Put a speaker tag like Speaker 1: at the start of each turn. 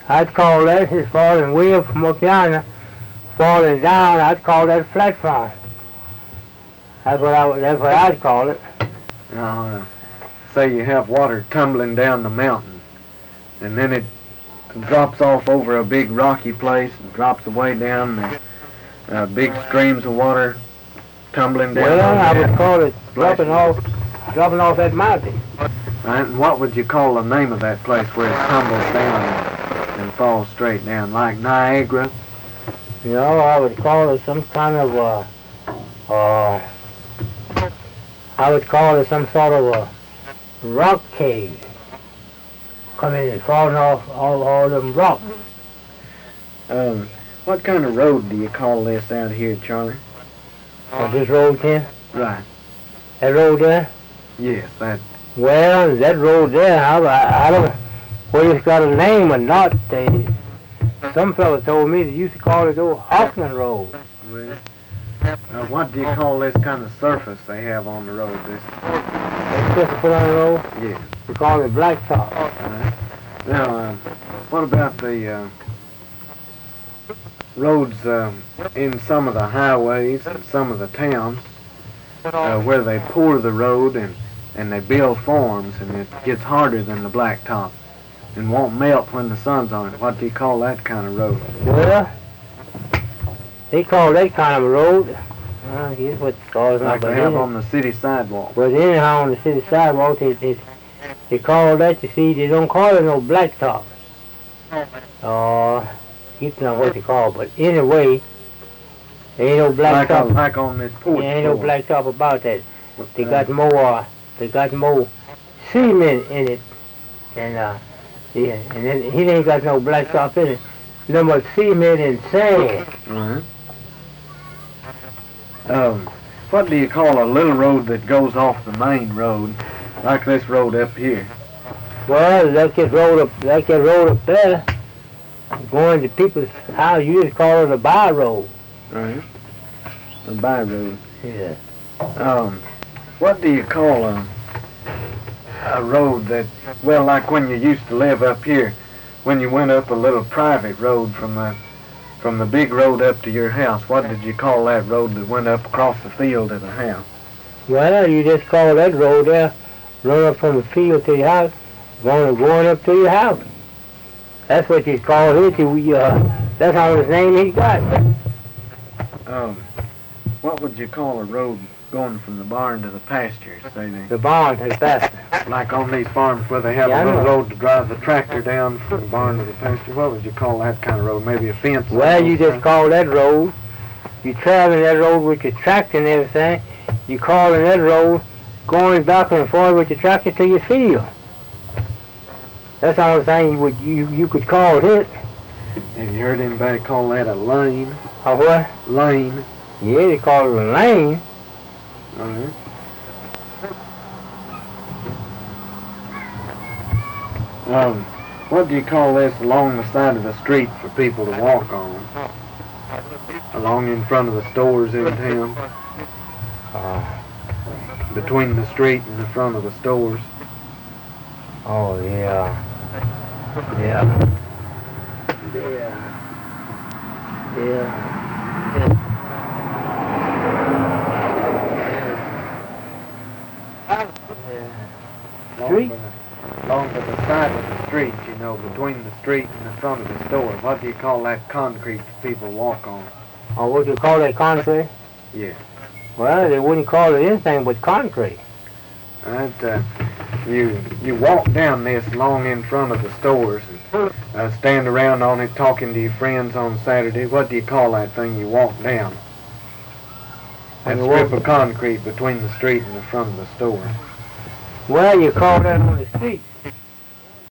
Speaker 1: I'd call that his falling wheel from up yonder, falling down. I'd call that a flat farm. That's what I'd call it.
Speaker 2: Say you have water tumbling down the mountain, and then it drops off over a big rocky place and drops away down there. Big streams of water tumbling down.
Speaker 1: Well, I would call it dropping off that mountain.
Speaker 2: And what would you call the name of that place where it tumbles down and falls straight down, like Niagara?
Speaker 1: You know, I would call it some kind of I would call it some sort of a rock cave. Coming and falling off all them rocks.
Speaker 2: What kind of road do you call this out here, Charlie?
Speaker 1: This road here?
Speaker 2: Right.
Speaker 1: That road there?
Speaker 2: Yes, that.
Speaker 1: Well, that road there, I don't know whether it's got a name or not. Some fellow told me they used to call it old Hoffman Road.
Speaker 2: Well, what do you call this kind of surface they have on the road? This.
Speaker 1: Just put on the road?
Speaker 2: Yeah.
Speaker 1: We call it blacktop.
Speaker 2: Now, what about the roads in some of the highways and some of the towns where they pour the road and they build forms and it gets harder than the blacktop and won't melt when the sun's on it? What do you call that kind of road?
Speaker 1: Well, they call that kind of a road. Here's what it's called.
Speaker 2: Like they have on the city sidewalk.
Speaker 1: Well, anyhow, on the city sidewalk, they call that, you see, they don't call it no blacktop. You know what they call, but anyway, there ain't no blacktop.
Speaker 2: Like on this porch.
Speaker 1: There ain't no blacktop about that. They got more cement in it, and and then he ain't got no blacktop in it. No more cement and sand.
Speaker 2: What do you call a little road that goes off the main road, like this road up here?
Speaker 1: Well, that get road up there, going to people's house, you just call it a by road.
Speaker 2: Right. A by road.
Speaker 1: Yeah.
Speaker 2: What do you call a road that, well, like when you used to live up here, when you went up a little private road from the big road up to your house, what did you call that road that went up across the field to the house? Well,
Speaker 1: you just call that road there, run up from the field to your house, going up to your house. That's what you call it. That's how his name he got.
Speaker 2: What would you call a road going from the barn to the pasture, say they?
Speaker 1: The barn to the pasture.
Speaker 2: Like on these farms where they have a little road to drive the tractor down from the barn to the pasture. What would you call that kind of road? Maybe a fence?
Speaker 1: Well, you just call that road. You traveling that road with your tractor and everything. You calling that road, going back and forth with your tractor to your field. That's the only thing you could call it.
Speaker 2: Have you heard anybody call that a lane?
Speaker 1: A what?
Speaker 2: Lane.
Speaker 1: Yeah, they call it a lane.
Speaker 2: Uh-huh. What do you call this along the side of the street for people to walk on? Along in front of the stores in town? Between the street and the front of the stores?
Speaker 1: Oh, yeah. Street?
Speaker 2: Along to the side of the street, you know, between the street and the front of the store. What do you call that concrete people walk on?
Speaker 1: Oh, what do you call that, concrete?
Speaker 2: Yeah.
Speaker 1: Well, they wouldn't call it anything but concrete.
Speaker 2: You walk down this long in front of the stores and stand around on it talking to your friends on Saturday. What do you call that thing you walk down? That strip of concrete between the street and the front of the store.
Speaker 1: Well, you call that on the street.